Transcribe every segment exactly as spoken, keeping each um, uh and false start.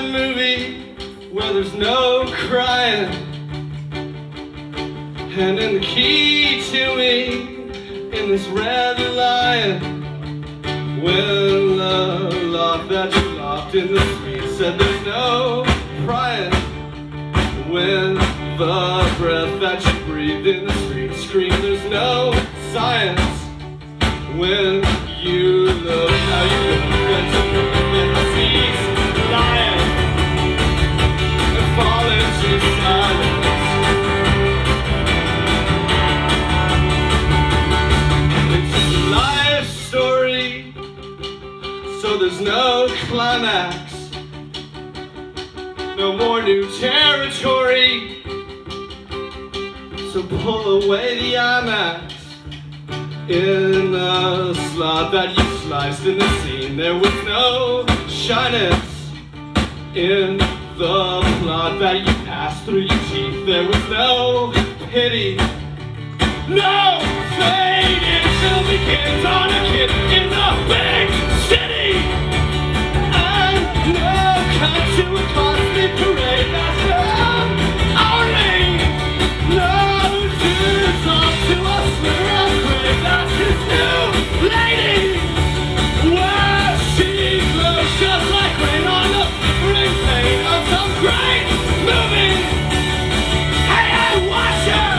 sad movie where there's no crying, and in the key to me in this red lion, when the lock that you locked in the street said there's no crying, when the breath that you breathed in the street screamed there's no science, when you look how you look and to move in the seas lying and fall into silence. It's just a life story, so there's no climax, no more new territory, so pull away the IMAX. In the slot that you sliced in the scene, there was no shyness. In the plot that you passed through your teeth, there was no pity. No fate until begins on a kid in the big city. And no cut to a costly parade that's an army. No dues off to a slur of grave that's his new lady. Where she glows just like rain on the flickering pane of some great movie. Hey, hey, watch her!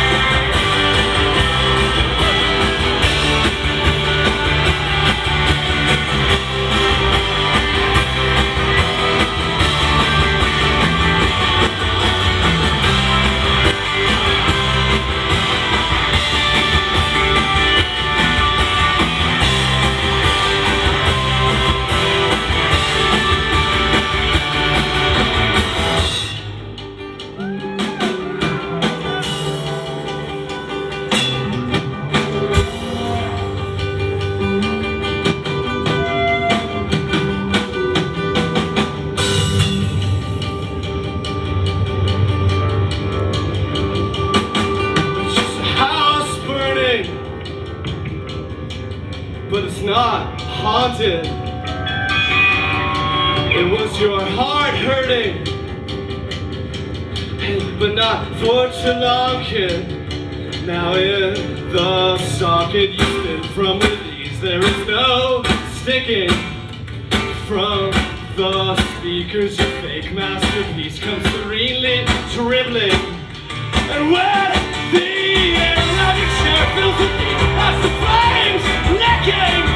But it's not haunted. It was your heart hurting, but not for too long, kid. Now in the socket you spin from with ease. There is no sticking from the speakers. Your fake masterpiece comes serenely dribbling, and when the air around your chair fills with heat as the flames licking